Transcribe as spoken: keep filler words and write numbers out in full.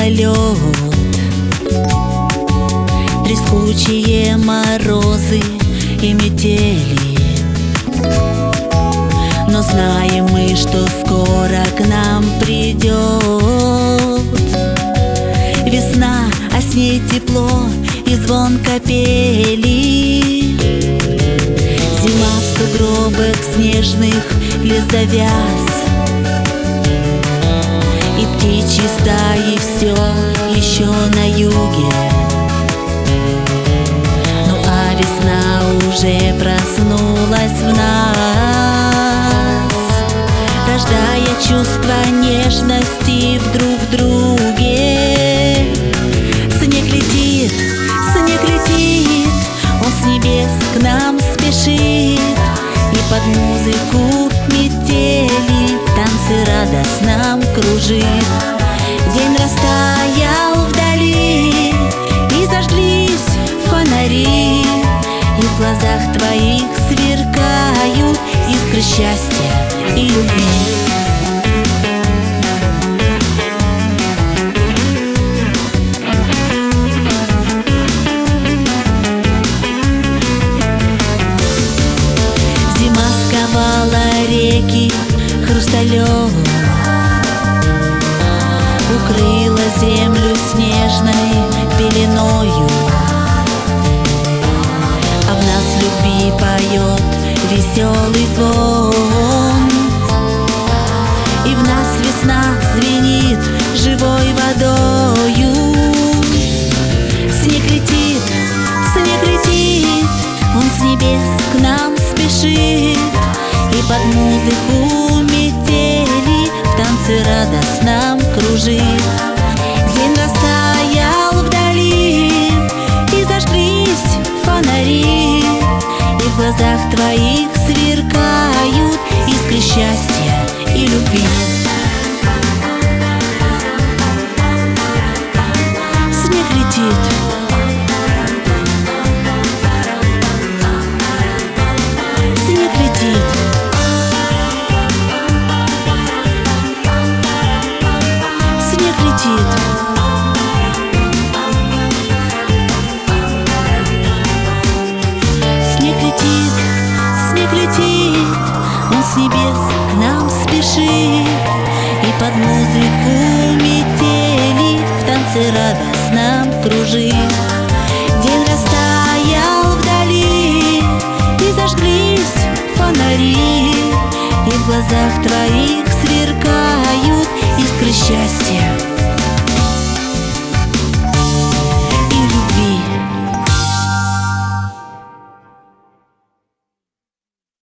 гололед, трескучие морозы и метели. Но знаем мы, что скоро к нам придет весна, а с ней тепло и звон капели. Зима в сугробах снежных лес завяз, и птичьи стаи все еще на юге. Ну а весна уже проснулась в нас, рождая чувство нежности вдруг в друге. Снег летит, снег летит, он с небес к нам спешит, и под музыку метели в танце радостном кружит. День растаял вдали, и зажглись фонари, и в глазах твоих сверкают искры счастья и любви. Зима сковала реки хрусталем, укрыла землю снежной пеленою, а в нас любви поет веселый звон, и в нас весна звенит живой водою. Снег летит, снег летит, он с небес к нам спешит, и под музыку метели в танце радостном кружит. День растаял вдали, и зажглись фонари, и в глазах твоих сверкают искры счастья и любви. Снег летит, снег летит, снег летит. Снег летит, снег летит, он с небес к нам спешит, и под музыку метели в танце радостном кружит. День растаял вдали, и зажглись фонари, и в глазах твоих сверкают искры счастья